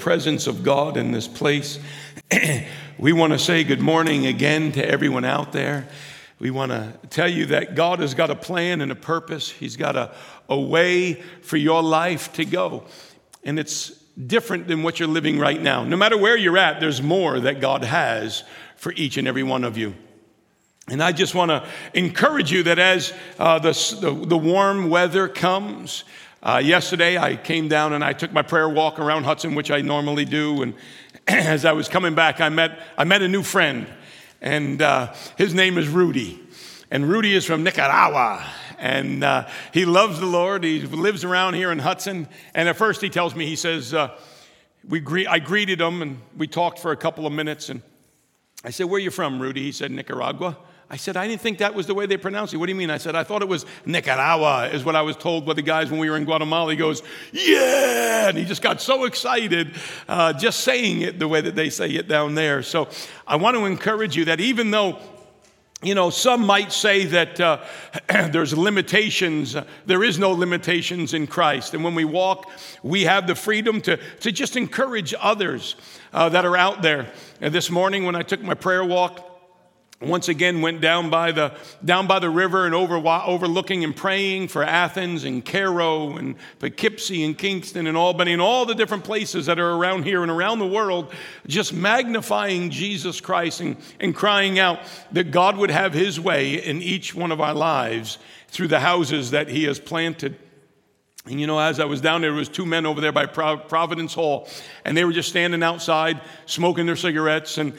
presence of God in this place. We want to say good morning again to everyone out there. We want to tell you that God has got a plan and a purpose. He's got a way for your life to go. And it's different than what you're living right now. No matter where you're at, there's more that God has for each and every one of you. And I just want to encourage you that as the warm weather comes, yesterday I came down and I took my prayer walk around Hudson, which I normally do. And as I was coming back, I met a new friend. And his name is Rudy. And Rudy is from Nicaragua. And he loves the Lord. He lives around here in Hudson. And at first he tells me, he says, I greeted him and we talked for a couple of minutes. And I said, where are you from, Rudy? He said, Nicaragua. I said, I didn't think that was the way they pronounce it. What do you mean? I said, I thought it was Nicaragua, is what I was told by the guys when we were in Guatemala. He goes, yeah! And he just got so excited just saying it the way that they say it down there. So I want to encourage you that even though, some might say that there's limitations, there is no limitations in Christ. And when we walk, we have the freedom to just encourage others that are out there. And this morning when I took my prayer walk, once again went down by the river and overlooking and praying for Athens and Cairo and Poughkeepsie and Kingston and Albany and all the different places that are around here and around the world, just magnifying Jesus Christ and crying out that God would have his way in each one of our lives through the houses that he has planted. And as I was down there was two men over there by Providence Hall, and they were just standing outside smoking their cigarettes. And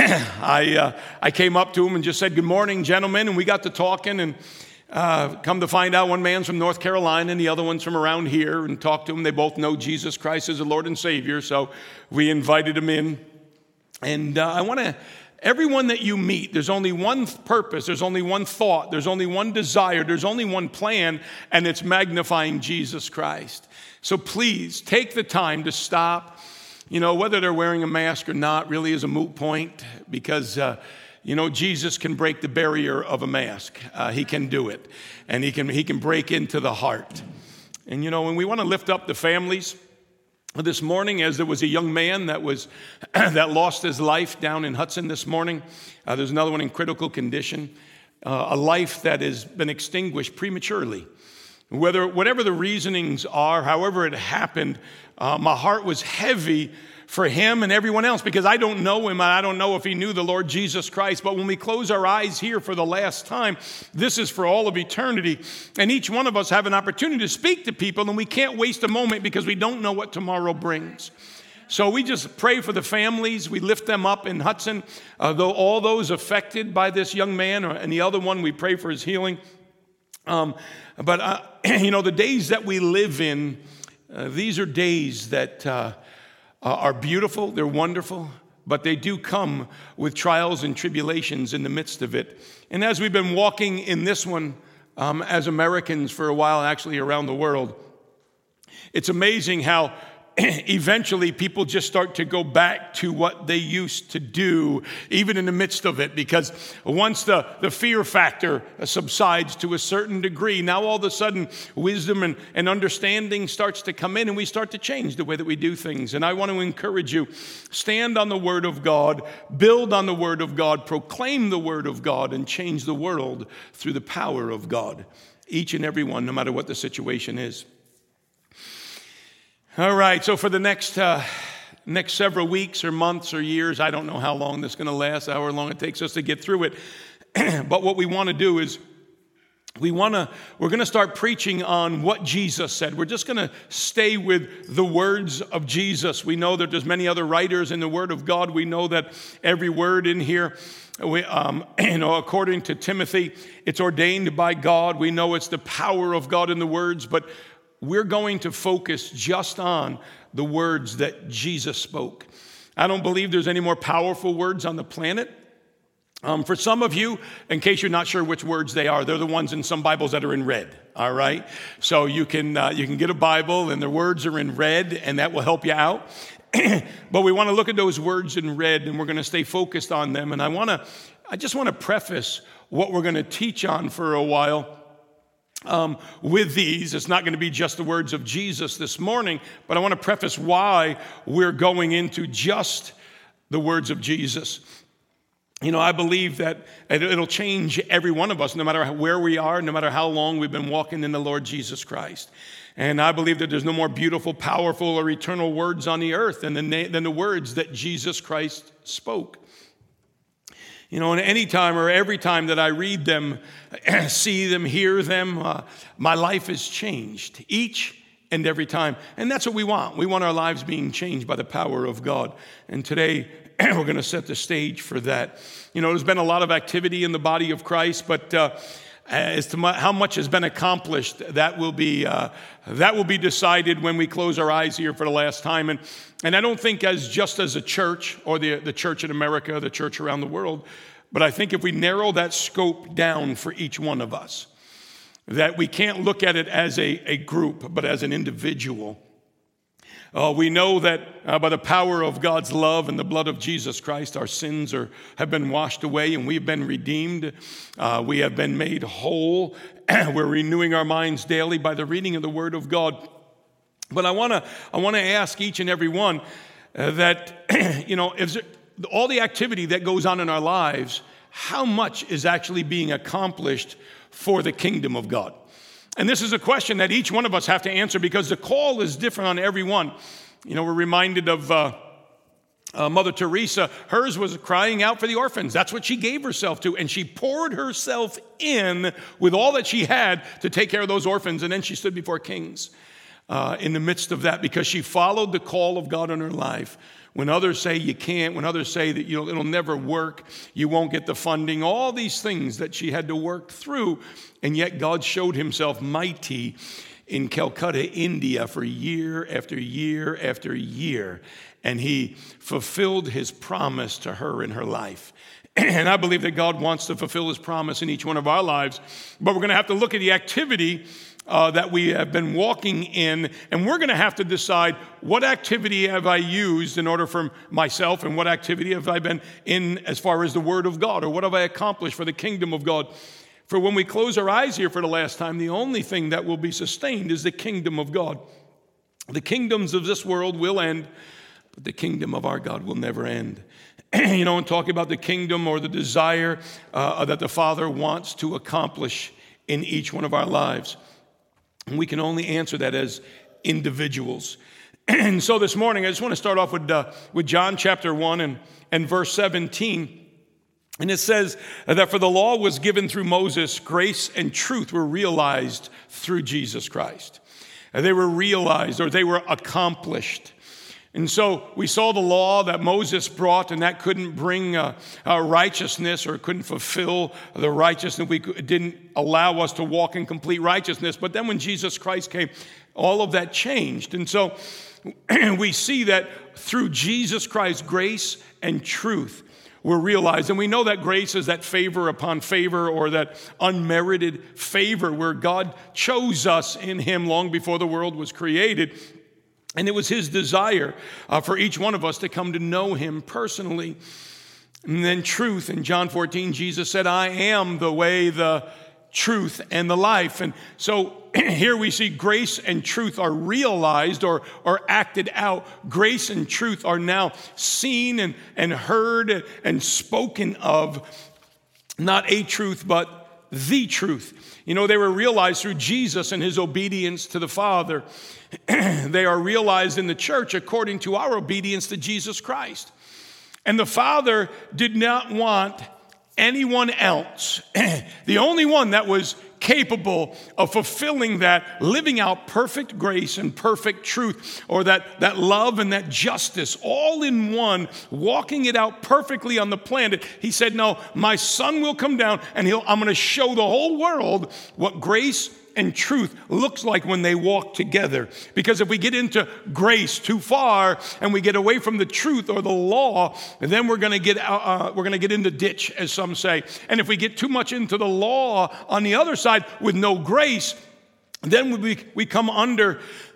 I came up to them and just said, good morning, gentlemen. And we got to talking, and come to find out one man's from North Carolina and the other one's from around here, and talked to them. They both know Jesus Christ as the Lord and Savior, so we invited them in. And I want to... Everyone that you meet, there's only one purpose, there's only one thought, there's only one desire, there's only one plan, and it's magnifying Jesus Christ. So please take the time to stop. Whether they're wearing a mask or not really is a moot point, because Jesus can break the barrier of a mask. He can do it, and he can break into the heart. And when we want to lift up the families this morning, as there was a young man that lost his life down in Hudson this morning. There's another one in critical condition. A life that has been extinguished prematurely. Whatever the reasonings are, however it happened, my heart was heavy for him and everyone else, because I don't know him. I don't know if he knew the Lord Jesus Christ. But when we close our eyes here for the last time, this is for all of eternity. And each one of us have an opportunity to speak to people, and we can't waste a moment because we don't know what tomorrow brings. So we just pray for the families. We lift them up in Hudson, though all those affected by this young man, and the other one, we pray for his healing. But the days that we live in, these are days that are beautiful, they're wonderful, but they do come with trials and tribulations in the midst of it. And as we've been walking in this one as Americans for a while, actually around the world, it's amazing how eventually people just start to go back to what they used to do, even in the midst of it, because once the fear factor subsides to a certain degree, now all of a sudden wisdom and understanding starts to come in, and we start to change the way that we do things. And I want to encourage you, stand on the Word of God, build on the Word of God, proclaim the Word of God, and change the world through the power of God, each and every one, no matter what the situation is. All right, so for the next several weeks or months or years, I don't know how long this is going to last, however long it takes us to get through it. But what we want to do is we're going to start preaching on what Jesus said. We're just going to stay with the words of Jesus. We know that there's many other writers in the Word of God. We know that every word in here, according to Timothy, it's ordained by God. We know it's the power of God in the words, but we're going to focus just on the words that Jesus spoke. I don't believe there's any more powerful words on the planet. For some of you, in case you're not sure which words they are, they're the ones in some Bibles that are in red, all right? So you can get a Bible and the words are in red, and that will help you out. But we want to look at those words in red, and we're going to stay focused on them. And I just want to preface what we're going to teach on for a while with these. It's not going to be just the words of Jesus this morning, but I want to preface why we're going into just the words of Jesus. You know, I believe that it'll change every one of us, no matter where we are, no matter how long we've been walking in the Lord Jesus Christ. And I believe that there's no more beautiful, powerful, or eternal words on the earth than the words that Jesus Christ spoke. You know, and any time or every time that I read them, see them, hear them, my life is changed each and every time. And that's what we want. We want our lives being changed by the power of God. And today, we're going to set the stage for that. You know, there's been a lot of activity in the body of Christ, but as to how much has been accomplished, that will be decided when we close our eyes here for the last time. And I don't think just as a church, or the church in America, the church around the world, but I think if we narrow that scope down for each one of us, that we can't look at it as a group, but as an individual. We know that by the power of God's love and the blood of Jesus Christ, our sins have been washed away and we've been redeemed. We have been made whole. We're renewing our minds daily by the reading of the Word of God. But I want to ask each and every one that, you know, if all the activity that goes on in our lives, how much is actually being accomplished for the kingdom of God? And this is a question that each one of us have to answer, because the call is different on every one. You know, we're reminded of Mother Teresa. Hers was crying out for the orphans. That's what she gave herself to. And she poured herself in with all that she had to take care of those orphans. And then she stood before kings in the midst of that, because she followed the call of God in her life. When others say you can't, when others say that it'll never work, you won't get the funding, all these things that she had to work through. And yet God showed himself mighty in Calcutta, India, for year after year after year. And he fulfilled his promise to her in her life. And I believe that God wants to fulfill his promise in each one of our lives. But we're going to have to look at the activity that we have been walking in, and we're going to have to decide, what activity have I used in order for myself, and what activity have I been in as far as the Word of God, or what have I accomplished for the kingdom of God? For when we close our eyes here for the last time, the only thing that will be sustained is the kingdom of God. The kingdoms of this world will end, but the kingdom of our God will never end. You know, and talking about the kingdom, or the desire that the Father wants to accomplish in each one of our lives. And we can only answer that as individuals. And so this morning, I just want to start off with John chapter 1 and verse 17. And it says that for the law was given through Moses, grace and truth were realized through Jesus Christ. They were realized, or they were accomplished. And so we saw the law that Moses brought, and that couldn't bring righteousness, or couldn't fulfill the righteousness. It didn't allow us to walk in complete righteousness. But then when Jesus Christ came, all of that changed. And so we see that through Jesus Christ, grace and truth were realized. And we know that grace is that favor upon favor, or that unmerited favor where God chose us in him long before the world was created. And it was his desire for each one of us to come to know him personally. And then truth. In John 14, Jesus said, I am the way, the truth, and the life. And so here we see grace and truth are realized, or acted out. Grace and truth are now seen and heard and spoken of. Not a truth, but the truth. You know, they were realized through Jesus and his obedience to the Father. They are realized in the church according to our obedience to Jesus Christ. And the Father did not want anyone else. The only one that was capable of fulfilling that, living out perfect grace and perfect truth, or that love and that justice, all in one, walking it out perfectly on the planet. He said, no, my Son will come down, and I'm going to show the whole world what grace and truth looks like when they walk together. Because if we get into grace too far and we get away from the truth or the law, then we're going to get in the ditch, as some say. And if we get too much into the law on the other side with no grace, then we come under,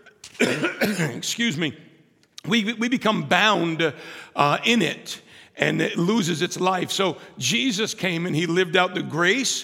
excuse me, we become bound in it, and it loses its life. So Jesus came and he lived out the grace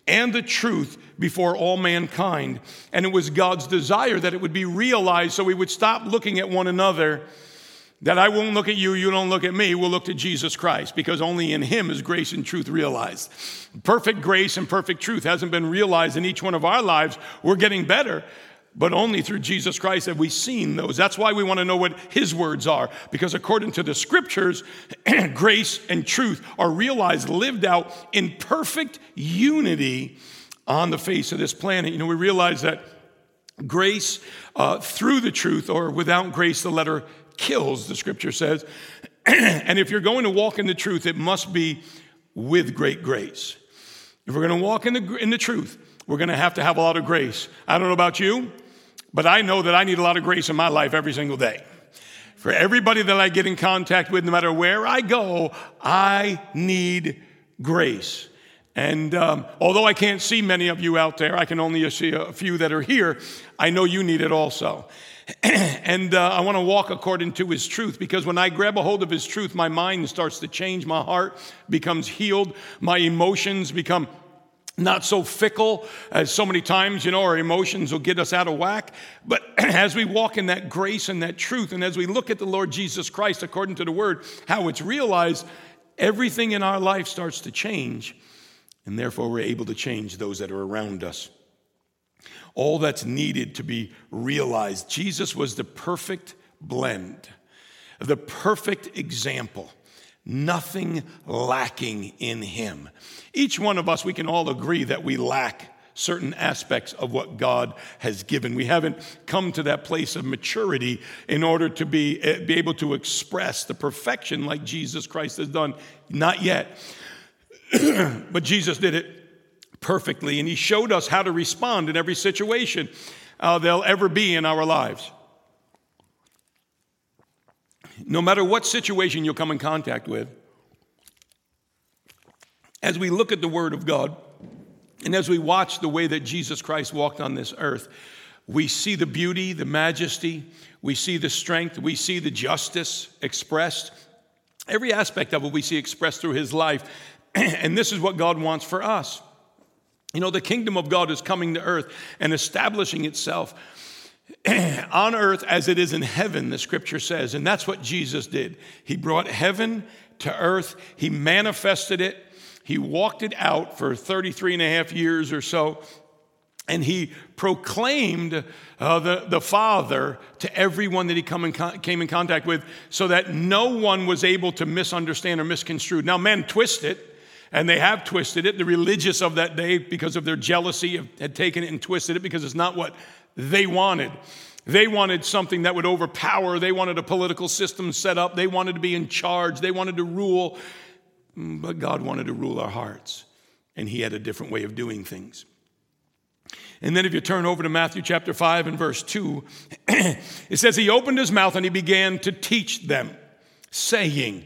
and the truth before all mankind. And it was God's desire that it would be realized, so we would stop looking at one another, that I won't look at you, you don't look at me, we'll look to Jesus Christ, because only in him is grace and truth realized. Perfect grace and perfect truth hasn't been realized in each one of our lives. We're getting better, but only through Jesus Christ have we seen those. That's why we want to know what his words are, because according to the scriptures, grace and truth are realized, lived out in perfect unity on the face of this planet. You know, we realize that grace through the truth, or without grace, the letter kills, the scripture says. And if you're going to walk in the truth, it must be with great grace. If we're going to walk in the truth, we're going to have a lot of grace. I don't know about you, but I know that I need a lot of grace in my life every single day. For everybody that I get in contact with, no matter where I go, I need grace. And although I can't see many of you out there, I can only see a few that are here, I know you need it also. And I want to walk according to his truth, because when I grab a hold of his truth, my mind starts to change, my heart becomes healed, my emotions become not so fickle as so many times, our emotions will get us out of whack. But as we walk in that grace and that truth, and as we look at the Lord Jesus Christ according to the word, how it's realized, everything in our life starts to change, and therefore we're able to change those that are around us. All that's needed to be realized. Jesus was the perfect blend, the perfect example, nothing lacking in him. Each one of us, we can all agree that we lack certain aspects of what God has given. We haven't come to that place of maturity in order to be able to express the perfection like Jesus Christ has done. Not yet. But Jesus did it perfectly, and he showed us how to respond in every situation there'll ever be in our lives. No matter what situation you'll come in contact with, as we look at the Word of God, and as we watch the way that Jesus Christ walked on this earth, we see the beauty, the majesty, we see the strength, we see the justice expressed. Every aspect of it we see expressed through his life, and this is what God wants for us. The kingdom of God is coming to earth and establishing itself on earth as it is in heaven, the scripture says. And that's what Jesus did. He brought heaven to earth. He manifested it. He walked it out for 33 and a half years or so. And he proclaimed the Father to everyone that he came in contact with, so that no one was able to misunderstand or misconstrue. Now, men twist it. And they have twisted it. The religious of that day, because of their jealousy, had taken it and twisted it, because it's not what they wanted. They wanted something that would overpower. They wanted a political system set up. They wanted to be in charge. They wanted to rule. But God wanted to rule our hearts. And he had a different way of doing things. And then if you turn over to Matthew chapter 5 and verse 2, it says, he opened his mouth and he began to teach them, saying...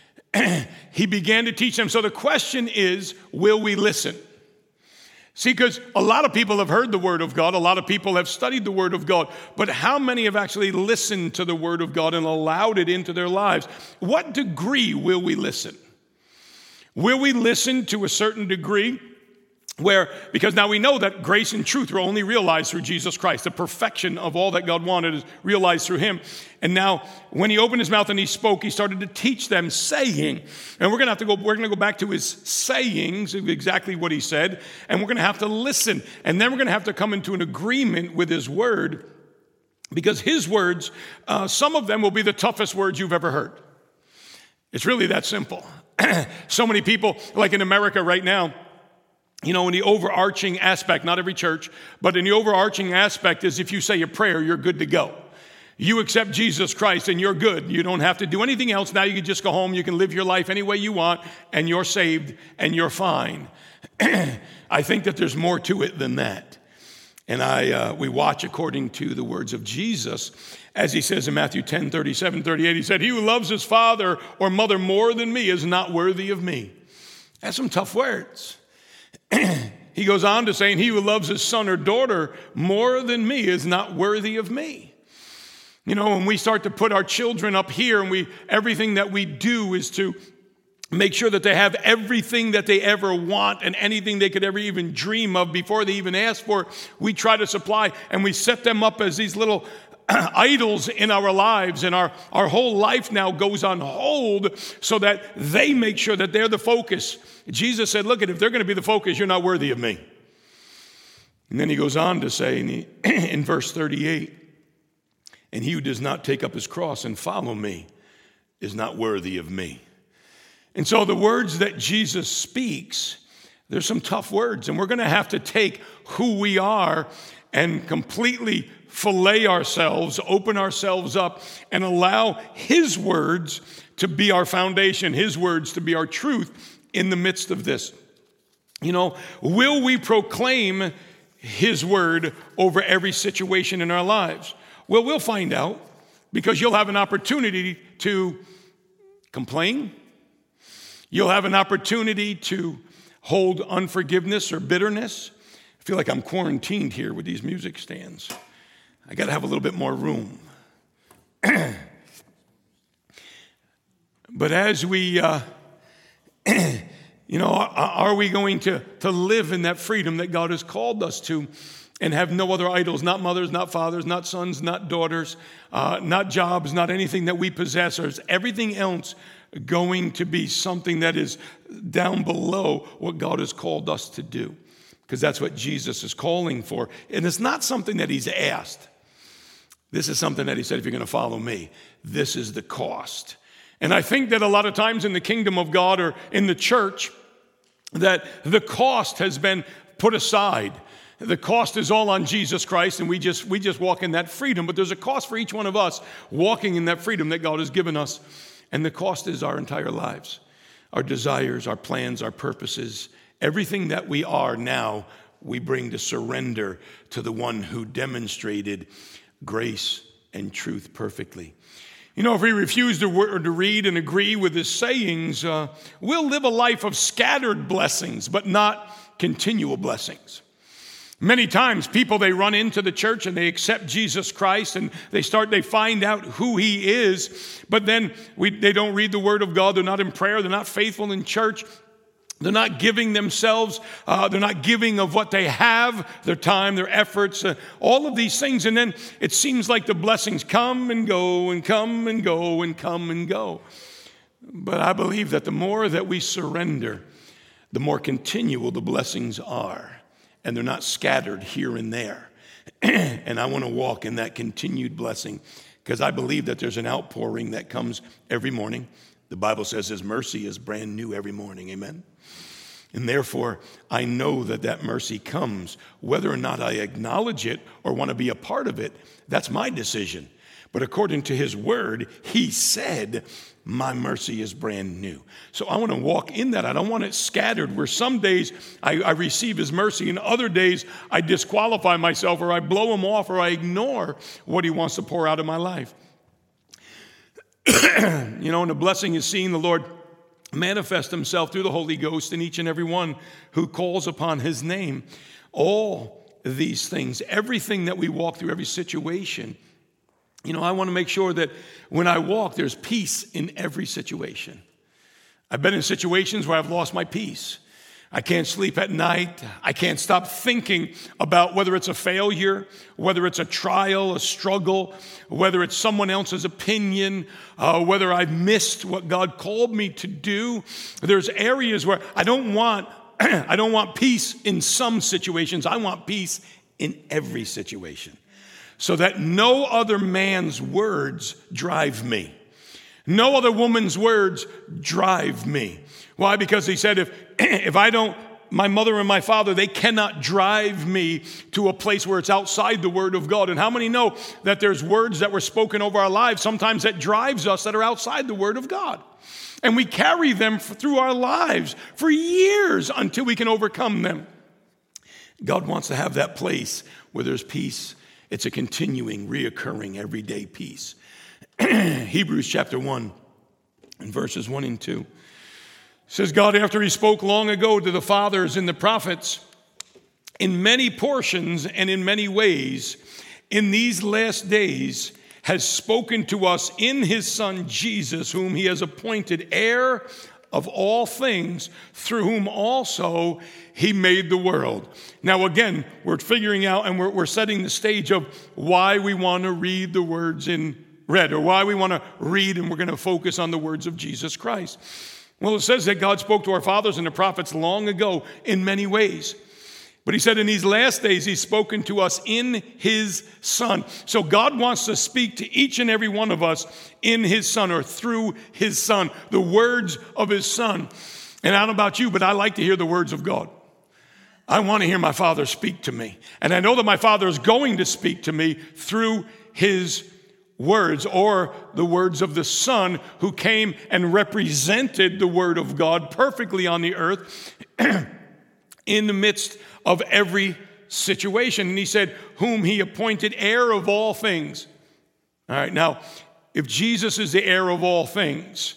He began to teach them. So the question is, will we listen? See, because a lot of people have heard the word of God. A lot of people have studied the word of God. But how many have actually listened to the word of God and allowed it into their lives? What degree will we listen? Will we listen to a certain degree? Because now we know that grace and truth are only realized through Jesus Christ. The perfection of all that God wanted is realized through him. And now when he opened his mouth and he spoke, he started to teach them, saying, and we're going to go back to his sayings, exactly what he said, and we're going to have to listen. And then we're going to have to come into an agreement with his word, because his words, some of them will be the toughest words you've ever heard. It's really that simple. So many people, like in America right now, in the overarching aspect, not every church, but in the overarching aspect is if you say a prayer, you're good to go. You accept Jesus Christ and you're good. You don't have to do anything else. Now you can just go home. You can live your life any way you want and you're saved and you're fine. I think that there's more to it than that. And we watch according to the words of Jesus, as he says in Matthew 10, 37, 38, he said, he who loves his father or mother more than me is not worthy of me. That's some tough words. He goes on to saying, he who loves his son or daughter more than me is not worthy of me. When we start to put our children up here and everything that we do is to make sure that they have everything that they ever want and anything they could ever even dream of before they even ask for it. We try to supply, and we set them up as these little idols in our lives, and our whole life now goes on hold so that they make sure that they're the focus. Jesus said, look, if they're going to be the focus, you're not worthy of me. And then he goes on to say in verse 38, and he who does not take up his cross and follow me is not worthy of me. And so the words that Jesus speaks, there's some tough words, and we're going to have to take who we are and completely fillet ourselves, open ourselves up, and allow his words to be our foundation, his words to be our truth in the midst of this. Will we proclaim his word over every situation in our lives? Well, we'll find out, because you'll have an opportunity to complain. You'll have an opportunity to hold unforgiveness or bitterness. I feel like I'm quarantined here with these music stands. I got to have a little bit more room. But as we, are we going to live in that freedom that God has called us to and have no other idols, not mothers, not fathers, not sons, not daughters, not jobs, not anything that we possess, or is everything else going to be something that is down below what God has called us to do? Because that's what Jesus is calling for. And it's not something that he's asked. This is something that he said, if you're going to follow me, this is the cost. And I think that a lot of times in the kingdom of God or in the church, that the cost has been put aside. The cost is all on Jesus Christ, and we just walk in that freedom. But there's a cost for each one of us walking in that freedom that God has given us. And the cost is our entire lives, our desires, our plans, our purposes. Everything that we are now, we bring to surrender to the one who demonstrated grace and truth perfectly. If we refuse to read and agree with his sayings, we'll live a life of scattered blessings, but not continual blessings. Many times people, they run into the church and they accept Jesus Christ and they find out who he is, but then they don't read the word of God. They're not in prayer. They're not faithful in church. They're not giving themselves. They're not giving of what they have, their time, their efforts, all of these things. And then it seems like the blessings come and go and come and go and come and go. But I believe that the more that we surrender, the more continual the blessings are. And they're not scattered here and there. And I want to walk in that continued blessing because I believe that there's an outpouring that comes every morning. The Bible says his mercy is brand new every morning. Amen. And therefore, I know that mercy comes. Whether or not I acknowledge it or want to be a part of it, that's my decision. But according to his word, he said, my mercy is brand new. So I want to walk in that. I don't want it scattered where some days I receive his mercy and other days I disqualify myself or I blow him off or I ignore what he wants to pour out of my life. And the blessing is seeing the Lord manifest himself through the Holy Ghost in each and every one who calls upon his name. All these things, everything that we walk through, every situation, I want to make sure that when I walk, there's peace in every situation. I've been in situations where I've lost my peace. I can't sleep at night. I can't stop thinking about whether it's a failure, whether it's a trial, a struggle, whether it's someone else's opinion, whether I've missed what God called me to do. There's areas where I don't want peace in some situations. I want peace in every situation. So that no other man's words drive me. No other woman's words drive me. Why? Because he said, if I don't, my mother and my father, they cannot drive me to a place where it's outside the word of God. And how many know that there's words that were spoken over our lives sometimes that drives us that are outside the word of God? And we carry them through our lives for years until we can overcome them. God wants to have that place where there's peace. It's a continuing, reoccurring, everyday peace. Hebrews chapter 1 and verses 1 and 2 says, God, after he spoke long ago to the fathers and the prophets, in many portions and in many ways, in these last days, has spoken to us in his Son Jesus, whom he has appointed heir of all things, through whom also he made the world. Now again, we're figuring out and we're setting the stage of why we want to read the words in red, or why we want to read and we're going to focus on the words of Jesus Christ. Well, it says that God spoke to our fathers and the prophets long ago in many ways. But he said in these last days, he's spoken to us in his Son. So God wants to speak to each and every one of us in his Son, or through his Son, the words of his Son. And I don't know about you, but I like to hear the words of God. I want to hear my Father speak to me. And I know that my Father is going to speak to me through his words, or the words of the Son who came and represented the Word of God perfectly on the earth in the midst of every situation. And he said, whom he appointed heir of all things. All right, now, if Jesus is the heir of all things,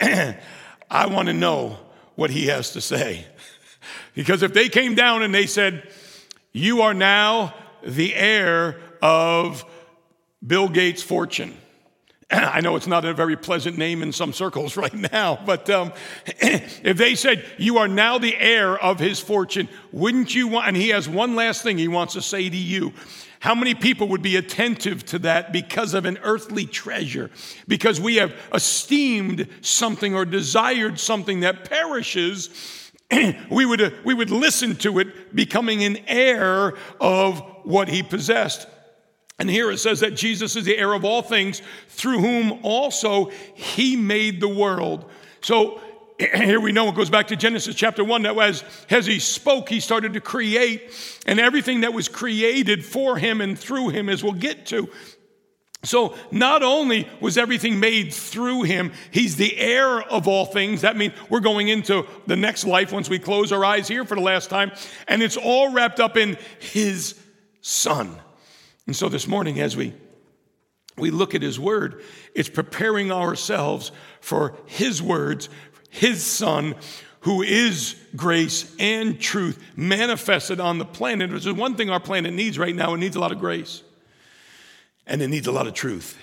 I want to know what he has to say. Because if they came down and they said, you are now the heir of Bill Gates' fortune. I know it's not a very pleasant name in some circles right now, but if they said, you are now the heir of his fortune, wouldn't you want, and he has one last thing he wants to say to you. How many people would be attentive to that because of an earthly treasure? Because we have esteemed something or desired something that perishes, we would listen to it becoming an heir of what he possessed. And here it says that Jesus is the heir of all things, through whom also he made the world. So here we know it goes back to Genesis chapter 1, that as he spoke, he started to create, and everything that was created for him and through him, as we'll get to. So not only was everything made through him, he's the heir of all things. That means we're going into the next life once we close our eyes here for the last time, and it's all wrapped up in his Son. And so this morning, as we look at his word, it's preparing ourselves for his words, his Son, who is grace and truth manifested on the planet. Which is one thing our planet needs right now. It needs a lot of grace. And it needs a lot of truth.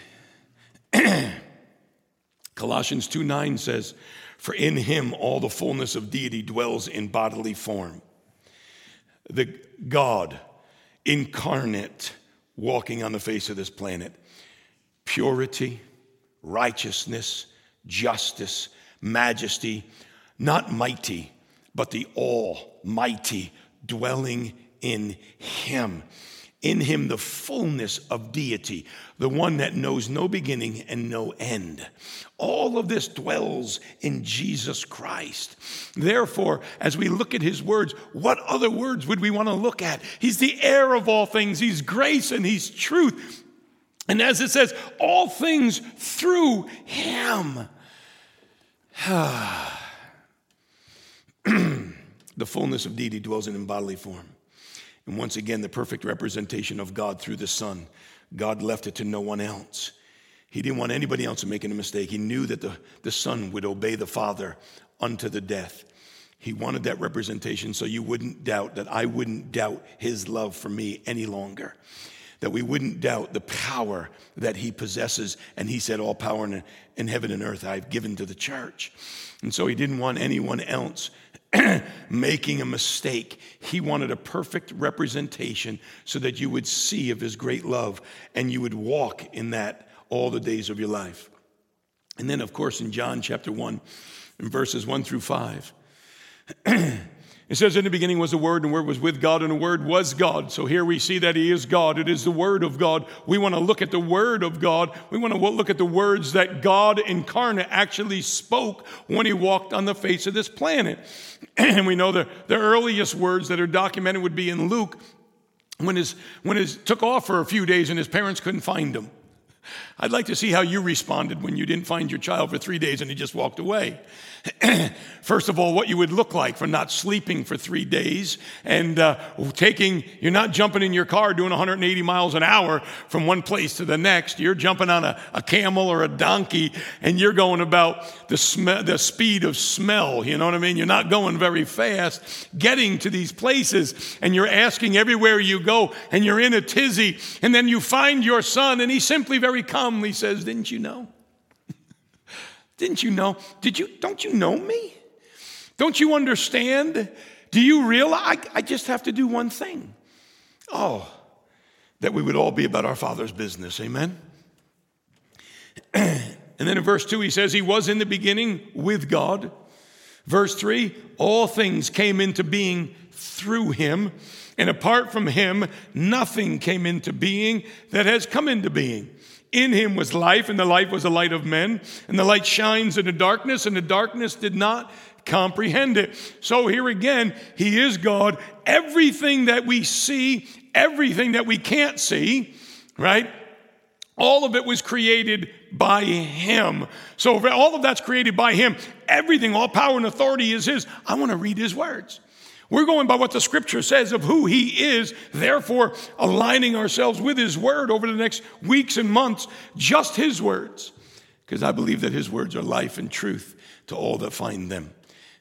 Colossians 2:9 says, for in him all the fullness of deity dwells in bodily form. The God incarnate, walking on the face of this planet. Purity, righteousness, justice, majesty, not mighty, but the almighty, dwelling in him. In him the fullness of deity, the one that knows no beginning and no end. All of this dwells in Jesus Christ. Therefore, as we look at his words, what other words would we want to look at? He's the heir of all things. He's grace and he's truth. And as it says, all things through him. The fullness of deity dwells in bodily form. And once again, the perfect representation of God through the Son. God left it to no one else. He didn't want anybody else making a mistake. He knew that the Son would obey the Father unto the death. He wanted that representation so you wouldn't doubt, that I wouldn't doubt his love for me any longer. That we wouldn't doubt the power that he possesses. And he said, all power in heaven and earth I've given to the church. And so he didn't want anyone else making a mistake. He wanted a perfect representation so that you would see of his great love and you would walk in that all the days of your life. And then, of course, in John chapter 1, in verses 1 through 5, it says, in the beginning was the Word, and the Word was with God, and the Word was God. So here we see that he is God. It is the Word of God. We want to look at the Word of God. We want to look at the words that God incarnate actually spoke when he walked on the face of this planet. And we know the earliest words that are documented would be in Luke, when his took off for a few days and his parents couldn't find him. I'd like to see how you responded when you didn't find your child for 3 days and he just walked away. First of all, what you would look like for not sleeping for 3 days and you're not jumping in your car doing 180 miles an hour from one place to the next. You're jumping on a camel or a donkey and you're going about the speed of smell. You know what I mean? You're not going very fast getting to these places, and you're asking everywhere you go, and you're in a tizzy, and then you find your son and he simply very calmly says, didn't you know Didn't you know? Don't you know me? Don't you understand? Do you realize I just have to do one thing? Oh, that we would all be about our Father's business. Amen? And then in verse 2, he says, he was in the beginning with God. Verse 3, all things came into being through him, and apart from him, nothing came into being that has come into being. In him was life, and the life was the light of men, and the light shines in the darkness, and the darkness did not comprehend it. So here again, he is God. Everything that we see, everything that we can't see, right? All of it was created by him. So if all of that's created by him, everything, all power and authority is his. I want to read his words. We're going by what the scripture says of who he is, therefore aligning ourselves with his word over the next weeks and months, just his words, because I believe that his words are life and truth to all that find them.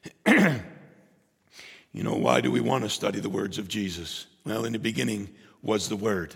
You know, why do we want to study the words of Jesus? Well, in the beginning was the Word,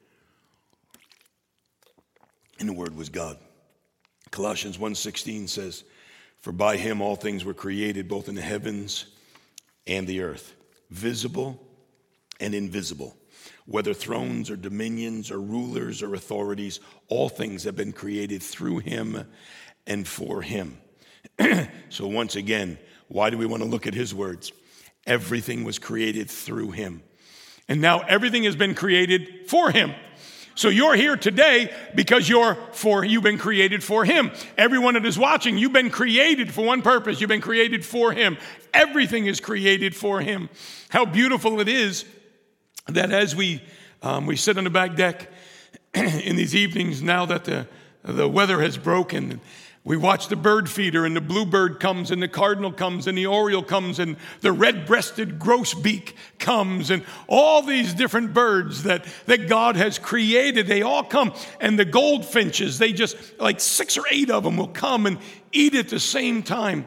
and the Word was God. Colossians 1:16 says, for by him all things were created, both in the heavens and the earth, visible and invisible, whether thrones or dominions or rulers or authorities, all things have been created through him and for him. So once again, why do we want to look at his words? Everything was created through him. And now everything has been created for him. So you're here today because you've been created for him. Everyone that is watching, you've been created for one purpose. You've been created for him. Everything is created for him. How beautiful it is that as we sit on the back deck in these evenings, now that the weather has broken, we watch the bird feeder, and the bluebird comes, and the cardinal comes, and the oriole comes, and the red-breasted grosbeak comes, and all these different birds that God has created, they all come. And the goldfinches, they just, like 6 or 8 of them will come and eat at the same time.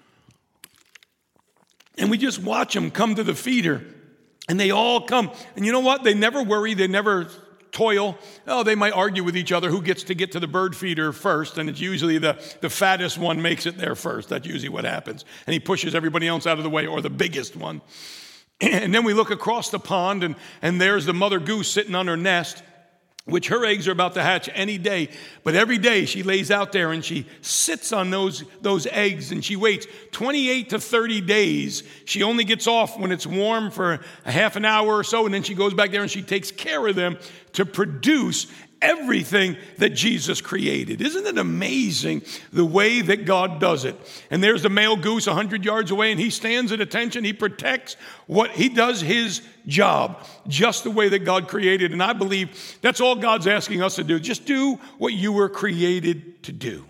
And we just watch them come to the feeder, and they all come. And you know what? They never worry. They never toil. Oh, they might argue with each other who gets to get to the bird feeder first, and it's usually the fattest one makes it there first. That's usually what happens. And he pushes everybody else out of the way, or the biggest one. And then we look across the pond, and there's the mother goose sitting on her nest, which her eggs are about to hatch any day. But every day she lays out there and she sits on those eggs, and she waits 28 to 30 days. She only gets off when it's warm for a half an hour or so, and then she goes back there and she takes care of them to produce everything that Jesus created. Isn't it amazing the way that God does it? And there's the male goose 100 yards away, and he stands at attention. He protects he does his job just the way that God created. And I believe that's all God's asking us to do. Just do what you were created to do.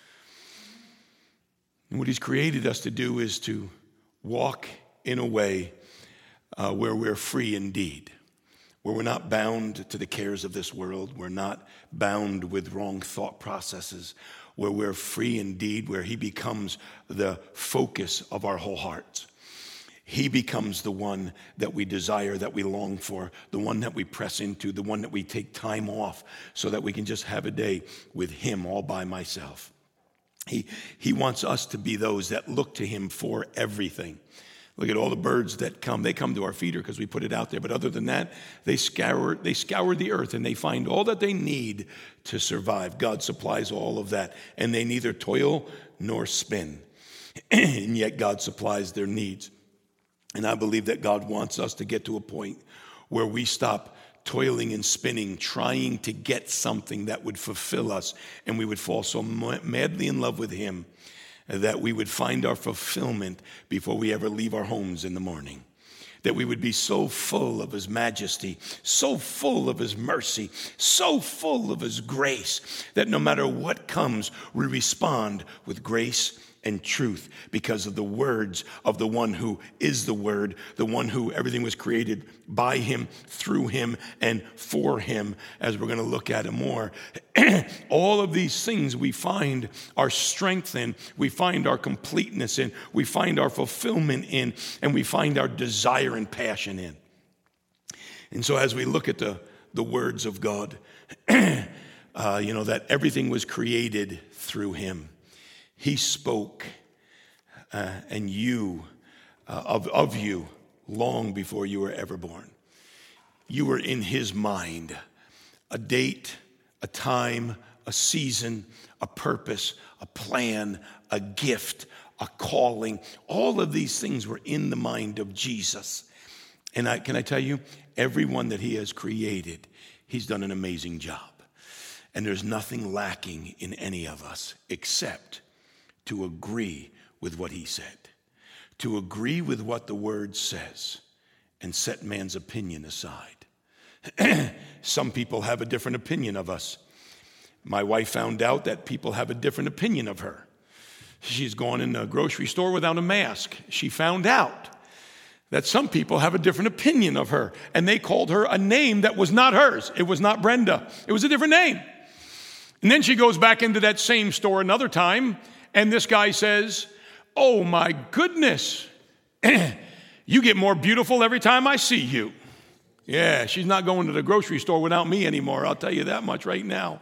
And what he's created us to do is to walk in a way where we're free indeed, where we're not bound to the cares of this world. We're not bound with wrong thought processes, where we're free indeed, where he becomes the focus of our whole hearts. He becomes the one that we desire, that we long for, the one that we press into, the one that we take time off so that we can just have a day with him all by myself. He wants us to be those that look to him for everything. Look at all the birds that come. They come to our feeder because we put it out there. But other than that, they scour the earth, and they find all that they need to survive. God supplies all of that. And they neither toil nor spin. And yet God supplies their needs. And I believe that God wants us to get to a point where we stop toiling and spinning, trying to get something that would fulfill us, and we would fall so madly in love with him that we would find our fulfillment before we ever leave our homes in the morning. That we would be so full of his majesty, so full of his mercy, so full of his grace, that no matter what comes, we respond with grace and truth because of the words of the one who is the Word, the one who everything was created by him, through him, and for him, as we're going to look at it more. All of these things we find our strength in, we find our completeness in, we find our fulfillment in, and we find our desire and passion in. And so as we look at the words of God, that everything was created through him. he spoke and you, of you, long before you were ever born. You were in his mind. A date, a time, a season, a purpose, a plan, a gift, a calling. All of these things were in the mind of Jesus. And can I tell you, everyone that he has created, he's done an amazing job. And there's nothing lacking in any of us except to agree with what he said, to agree with what the word says and set man's opinion aside. Some people have a different opinion of us. My wife found out that people have a different opinion of her. She's gone in a grocery store without a mask. She found out that some people have a different opinion of her, and they called her a name that was not hers. It was not Brenda. It was a different name. And then she goes back into that same store another time, and this guy says, "Oh my goodness, you get more beautiful every time I see you." Yeah, she's not going to the grocery store without me anymore, I'll tell you that much right now.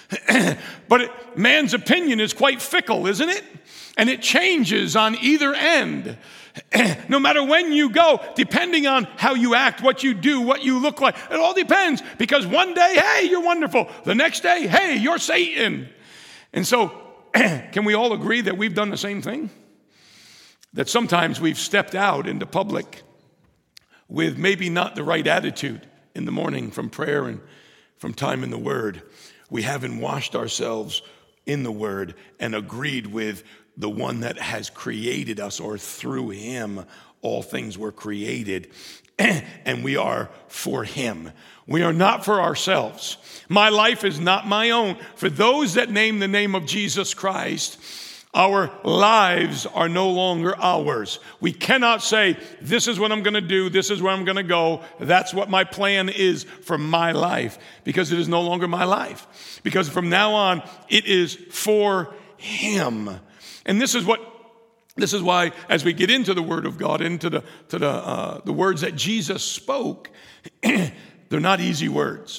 But man's opinion is quite fickle, isn't it? And it changes on either end. No matter when you go, depending on how you act, what you do, what you look like, it all depends. Because one day, hey, you're wonderful. The next day, hey, you're Satan. And so, can we all agree that we've done the same thing? That sometimes we've stepped out into public with maybe not the right attitude in the morning from prayer and from time in the Word. We haven't washed ourselves in the Word and agreed with the one that has created us, or through him all things were created, and we are for him. We are not for ourselves. My life is not my own. For those that name the name of Jesus Christ, our lives are no longer ours. We cannot say, this is what I'm going to do, this is where I'm going to go, that's what my plan is for my life, because it is no longer my life. Because from now on, it is for him. And this is why, as we get into the Word of God, into the words that Jesus spoke, they're not easy words.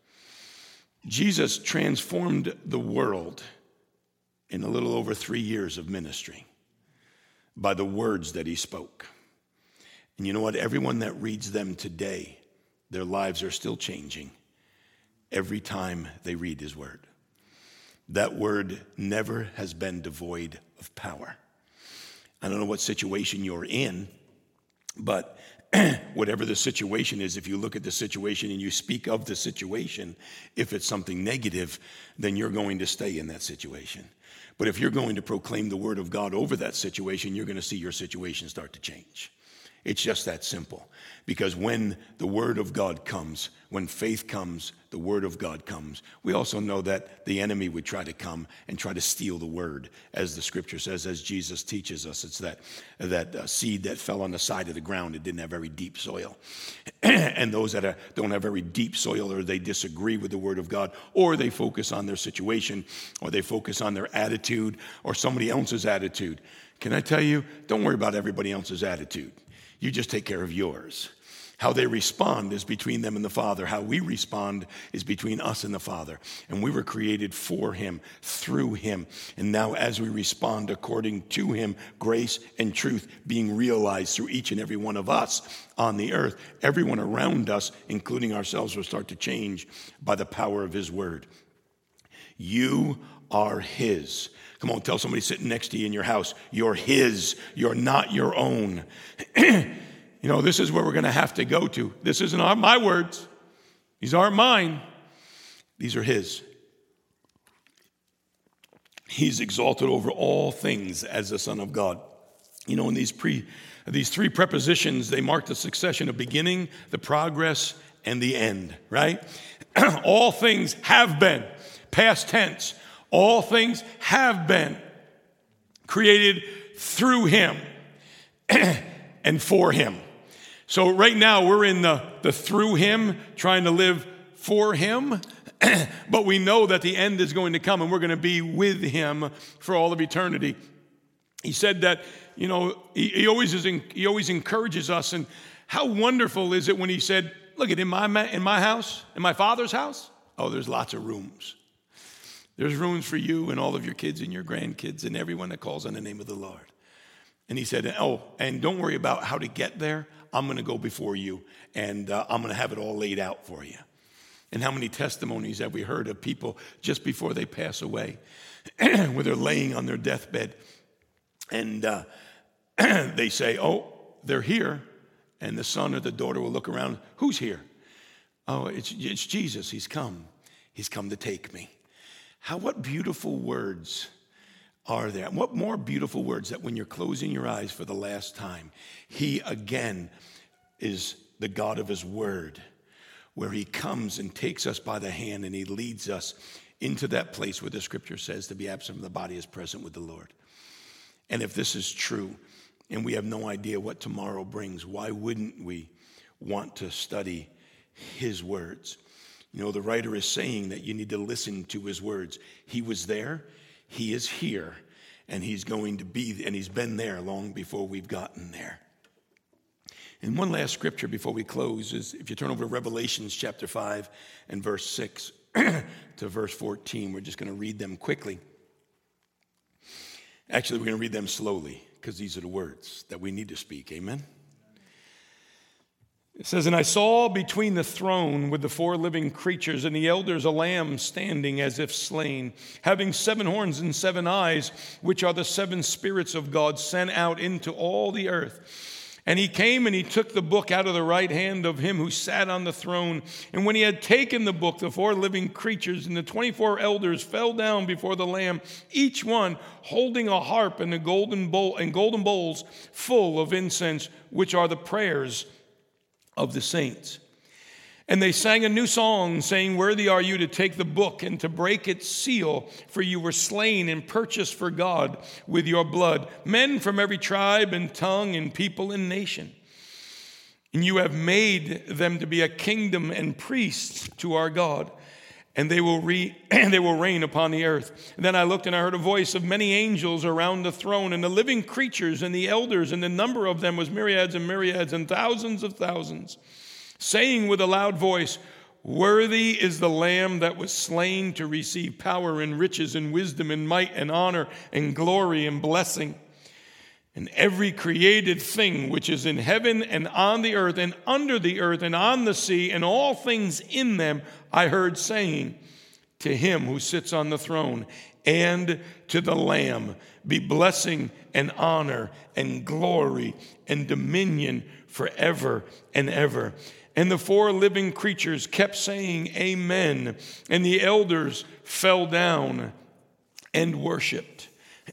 Jesus transformed the world in a little over 3 years of ministry by the words that he spoke. And you know what? Everyone that reads them today, their lives are still changing every time they read his word. That word never has been devoid of power. I don't know what situation you're in, but whatever the situation is, if you look at the situation and you speak of the situation, if it's something negative, then you're going to stay in that situation. But if you're going to proclaim the word of God over that situation, you're going to see your situation start to change. It's just that simple. Because when the word of God comes, when faith comes, the word of God comes. We also know that the enemy would try to come and try to steal the word. As the scripture says, as Jesus teaches us, it's that seed that fell on the side of the ground. It didn't have very deep soil. And those that don't have very deep soil, or they disagree with the word of God, or they focus on their situation, or they focus on their attitude, or somebody else's attitude. Can I tell you, don't worry about everybody else's attitude. You just take care of yours. How they respond is between them and the Father. How we respond is between us and the Father. And we were created for him, through him. And now as we respond according to him, grace and truth being realized through each and every one of us on the earth, everyone around us, including ourselves, will start to change by the power of his word. You are his. Come on, tell somebody sitting next to you in your house, you're his. You're not your own. You know, this is where we're going to have to go to. This isn't my words. These aren't mine. These are his. He's exalted over all things as the Son of God. You know, in these three prepositions, they mark the succession of beginning, the progress, and the end, right? All things have been, past tense. All things have been created through him and for him. So right now we're in the through him, trying to live for him, but we know that the end is going to come and we're going to be with him for all of eternity. He said that, you know, he always encourages us, and how wonderful is it when he said, look, in my house, in my Father's house, oh, there's lots of rooms. There's rooms for you and all of your kids and your grandkids and everyone that calls on the name of the Lord. And he said, oh, and don't worry about how to get there. I'm going to go before you, and I'm going to have it all laid out for you. And how many testimonies have we heard of people just before they pass away, where they're laying on their deathbed, and they say, oh, they're here, and the son or the daughter will look around. Who's here? Oh, it's Jesus. He's come. He's come to take me. What beautiful words are there? What more beautiful words that when you're closing your eyes for the last time, he again is the God of his word, where he comes and takes us by the hand and he leads us into that place where the scripture says to be absent from the body is present with the Lord. And if this is true and we have no idea what tomorrow brings, why wouldn't we want to study his words? You know, the writer is saying that you need to listen to his words. He was there, he is here, and he's going to be, and he's been there long before we've gotten there. And one last scripture before we close is, if you turn over to Revelations chapter 5 and verse 6 to verse 14, we're just going to read them quickly. Actually, we're going to read them slowly, because these are the words that we need to speak. Amen? It says, and I saw between the throne with the 4 living creatures and the elders a lamb standing as if slain, having 7 horns and 7 eyes, which are the 7 spirits of God sent out into all the earth. And he came and he took the book out of the right hand of him who sat on the throne. And when he had taken the book, the 4 living creatures and the 24 elders fell down before the Lamb, each one holding a harp and a golden bowl and golden bowls full of incense, which are the prayers of the saints. And they sang a new song, saying, worthy are you to take the book and to break its seal, for you were slain and purchased for God with your blood men from every tribe and tongue and people and nation. And you have made them to be a kingdom and priests to our God, and they will reign upon the earth. And then I looked and I heard a voice of many angels around the throne, and the living creatures and the elders, and the number of them was myriads and myriads and thousands of thousands, saying with a loud voice, worthy is the Lamb that was slain to receive power and riches and wisdom and might and honor and glory and blessing. And every created thing which is in heaven and on the earth and under the earth and on the sea and all things in them, I heard saying, to him who sits on the throne and to the Lamb be blessing and honor and glory and dominion forever and ever. And the 4 living creatures kept saying, amen. And the elders fell down and worshiped.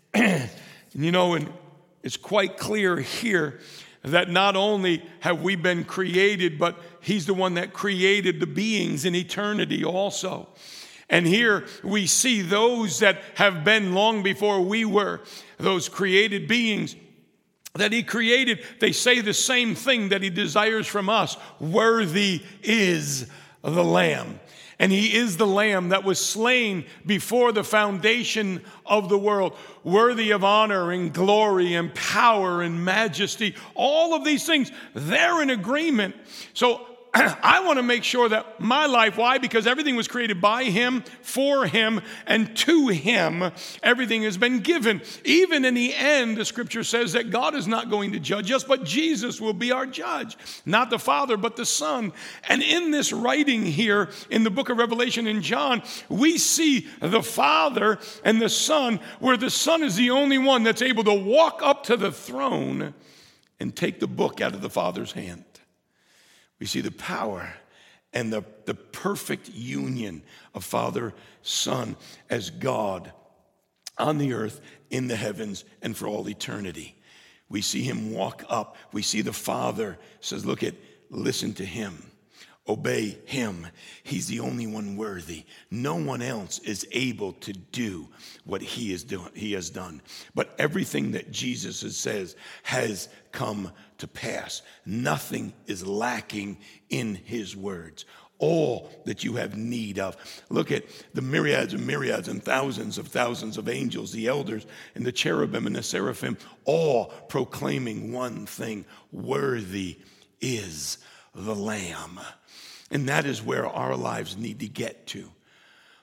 You know, and it's quite clear here that not only have we been created, but he's the one that created the beings in eternity also. And here we see those that have been long before we were, those created beings that he created. They say the same thing that he desires from us. Worthy is the Lamb. And he is the Lamb that was slain before the foundation of the world. Worthy of honor and glory and power and majesty. All of these things, they're in agreement. So I want to make sure that my life, why? Because everything was created by him, for him, and to him. Everything has been given. Even in the end, the scripture says that God is not going to judge us, but Jesus will be our judge. Not the Father, but the Son. And in this writing here, in the book of Revelation in John, we see the Father and the Son, where the Son is the only one that's able to walk up to the throne and take the book out of the Father's hand. We see the power and the perfect union of Father, Son, as God on the earth, in the heavens, and for all eternity. We see him walk up. We see the Father says, listen to him. Obey him. He's the only one worthy. No one else is able to do what he has done. But everything that Jesus says has come to pass. Nothing is lacking in his words. All that you have need of. Look at the myriads and myriads and thousands of angels, the elders and the cherubim and the seraphim, all proclaiming one thing: worthy is the Lamb. And that is where our lives need to get to.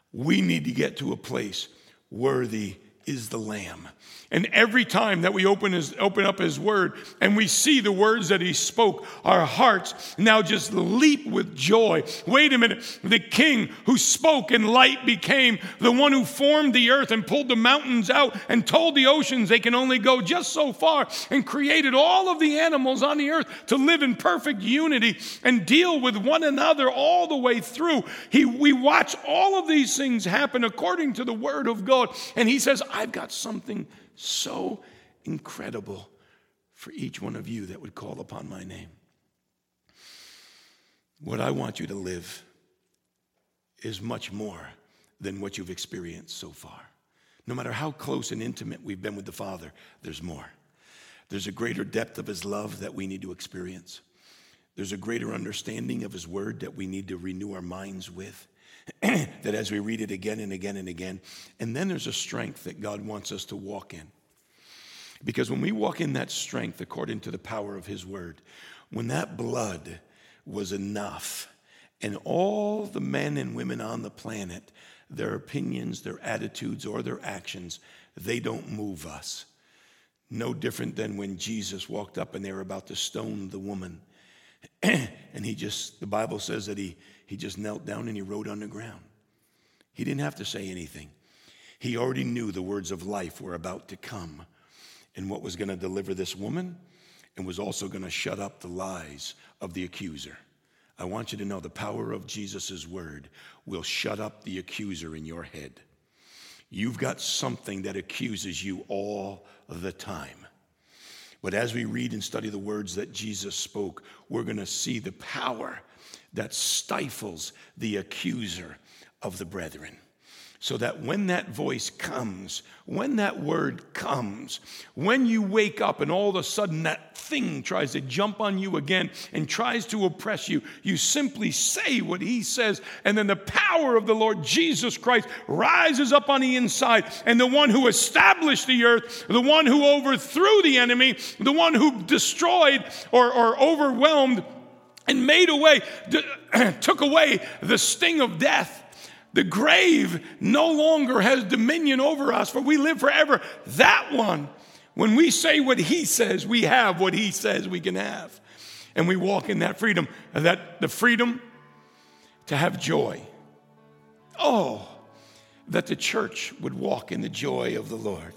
We need to get to a place, worthy is the Lamb. And every time that we open up his word and we see the words that he spoke, our hearts now just leap with joy. Wait a minute. The king who spoke and light became, the one who formed the earth and pulled the mountains out and told the oceans they can only go just so far, and created all of the animals on the earth to live in perfect unity and deal with one another all the way through. We watch all of these things happen according to the word of God. And he says, I've got something so incredible for each one of you that would call upon my name. What I want you to live is much more than what you've experienced so far. No matter how close and intimate we've been with the Father, there's more. There's a greater depth of his love that we need to experience. There's a greater understanding of his word that we need to renew our minds with. That as we read it again and again and again. And then there's a strength that God wants us to walk in. Because when we walk in that strength according to the power of his word, when that blood was enough, and all the men and women on the planet, their opinions, their attitudes, or their actions, they don't move us. No different than when Jesus walked up and they were about to stone the woman. And the Bible says that he just knelt down and he wrote on the ground. He didn't have to say anything. He already knew the words of life were about to come, and what was going to deliver this woman, and was also going to shut up the lies of the accuser. I want you to know the power of Jesus' word will shut up the accuser in your head. You've got something that accuses you all the time. But as we read and study the words that Jesus spoke, we're going to see the power that stifles the accuser of the brethren. So that when that voice comes, when that word comes, when you wake up and all of a sudden that thing tries to jump on you again and tries to oppress you, you simply say what he says, and then the power of the Lord Jesus Christ rises up on the inside, and the one who established the earth, the one who overthrew the enemy, the one who destroyed or overwhelmed and made away, took away the sting of death. The grave no longer has dominion over us, for we live forever. That one, when we say what he says, we have what he says we can have. And we walk in that freedom, the freedom to have joy. Oh, that the church would walk in the joy of the Lord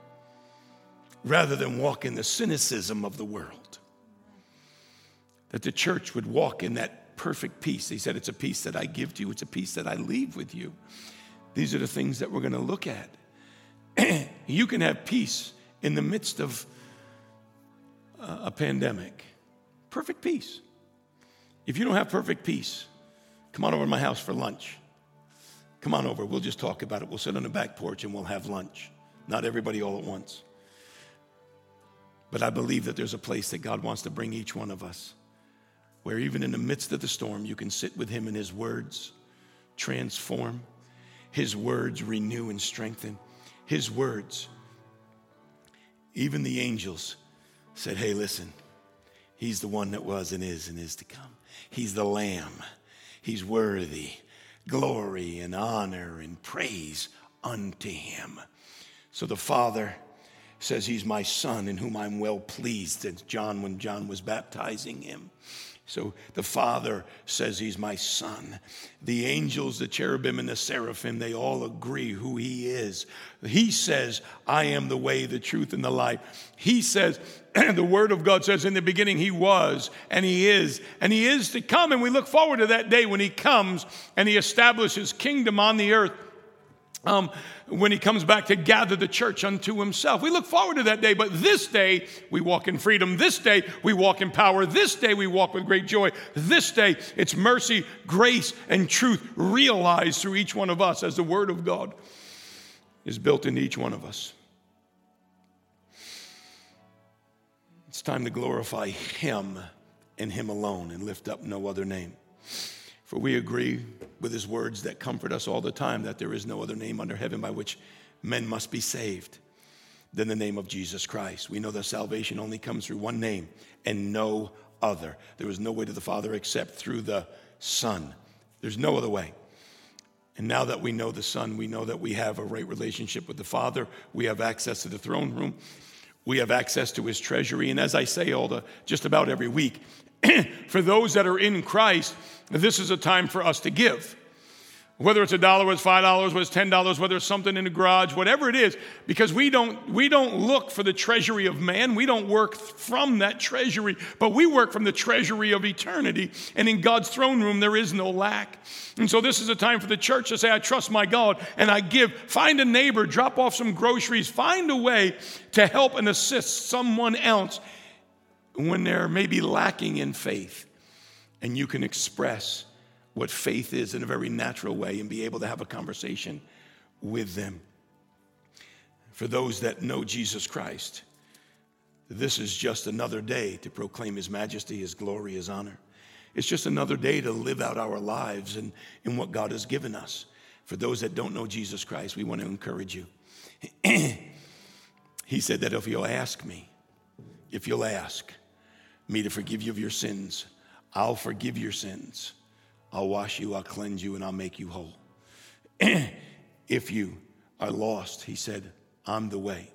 rather than walk in the cynicism of the world. That the church would walk in that perfect peace. He said, it's a peace that I give to you. It's a peace that I leave with you. These are the things that we're going to look at. You can have peace in the midst of a pandemic. Perfect peace. If you don't have perfect peace, come on over to my house for lunch. Come on over. We'll just talk about it. We'll sit on the back porch and we'll have lunch. Not everybody all at once. But I believe that there's a place that God wants to bring each one of us, where even in the midst of the storm, you can sit with him in his words, transform. His words renew and strengthen. His words. Even the angels said, hey, listen, he's the one that was and is to come. He's the Lamb. He's worthy. Glory and honor and praise unto him. So the Father says he's my son in whom I'm well pleased. It's John when John was baptizing him. So the Father says he's my son. The angels, the cherubim and the seraphim, they all agree who he is. He says, I am the way, the truth, and the life. He says, the word of God says in the beginning he was, and he is to come. And we look forward to that day when he comes and he establishes kingdom on the earth. When he comes back to gather the church unto himself. We look forward to that day, but this day we walk in freedom. This day we walk in power. This day we walk with great joy. This day it's mercy, grace, and truth realized through each one of us as the word of God is built into each one of us. It's time to glorify him and him alone and lift up no other name. For we agree with his words that comfort us all the time that there is no other name under heaven by which men must be saved than the name of Jesus Christ. We know that salvation only comes through one name and no other. There is no way to the Father except through the Son. There's no other way. And now that we know the Son, we know that we have a right relationship with the Father. We have access to the throne room. We have access to his treasury. And as I say just about every week, for those that are in Christ, this is a time for us to give. Whether it's $1, whether it's $5, whether it's $10, whether it's something in the garage, whatever it is, because we don't look for the treasury of man. We don't work from that treasury, but we work from the treasury of eternity. And in God's throne room, there is no lack. And so this is a time for the church to say, I trust my God and I give. Find a neighbor, drop off some groceries, find a way to help and assist someone else when they're maybe lacking in faith. And you can express what faith is in a very natural way and be able to have a conversation with them. For those that know Jesus Christ, this is just another day to proclaim his majesty, his glory, his honor. It's just another day to live out our lives in what God has given us. For those that don't know Jesus Christ, we want to encourage you. He said that if you'll ask me to forgive you of your sins, I'll forgive your sins. I'll wash you, I'll cleanse you, and I'll make you whole. If you are lost, he said, I'm the way.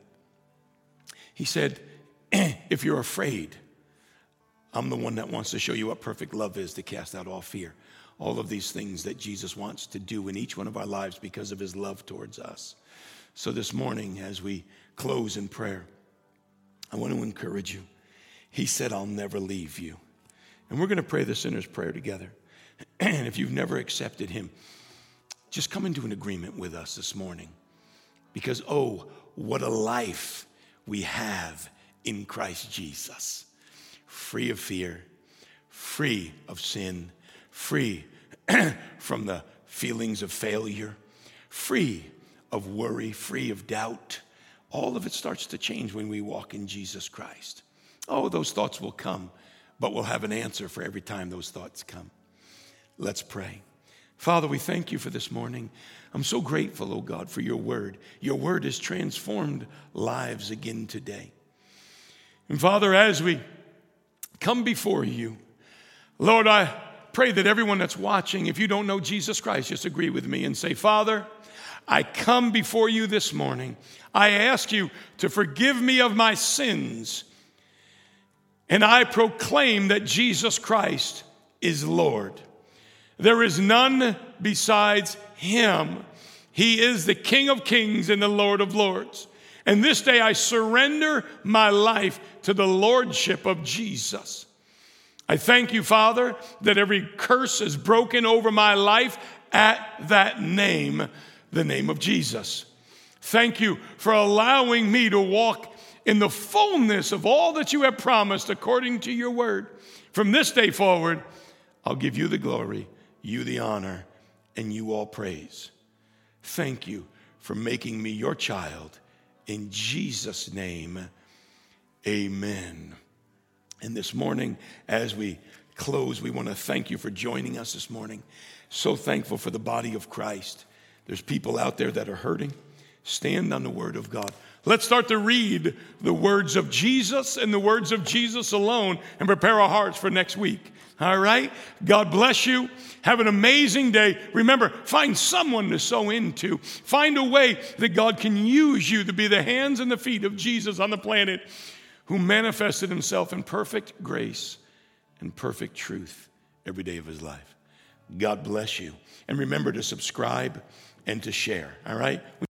He said, if you're afraid, I'm the one that wants to show you what perfect love is, to cast out all fear. All of these things that Jesus wants to do in each one of our lives because of his love towards us. So this morning, as we close in prayer, I want to encourage you. He said, I'll never leave you. And we're going to pray the sinner's prayer together. And if you've never accepted him, just come into an agreement with us this morning. Because, oh, what a life we have in Christ Jesus. Free of fear, free of sin, free from the feelings of failure, free of worry, free of doubt. All of it starts to change when we walk in Jesus Christ. Oh, those thoughts will come, but we'll have an answer for every time those thoughts come. Let's pray. Father, we thank you for this morning. I'm so grateful, oh God, for your word. Your word has transformed lives again today. And Father, as we come before you, Lord, I pray that everyone that's watching, if you don't know Jesus Christ, just agree with me and say, Father, I come before you this morning. I ask you to forgive me of my sins. And I proclaim that Jesus Christ is Lord. There is none besides him. He is the King of kings and the Lord of lords. And this day I surrender my life to the lordship of Jesus. I thank you, Father, that every curse is broken over my life at that name, the name of Jesus. Thank you for allowing me to walk in the fullness of all that you have promised according to your word. From this day forward, I'll give you the glory, you the honor, and you all praise. Thank you for making me your child. In Jesus' name, amen. And this morning, as we close, we want to thank you for joining us this morning. So thankful for the body of Christ. There's people out there that are hurting. Stand on the word of God. Let's start to read the words of Jesus and the words of Jesus alone and prepare our hearts for next week. All right? God bless you. Have an amazing day. Remember, find someone to sow into. Find a way that God can use you to be the hands and the feet of Jesus on the planet, who manifested himself in perfect grace and perfect truth every day of his life. God bless you. And remember to subscribe and to share. All right?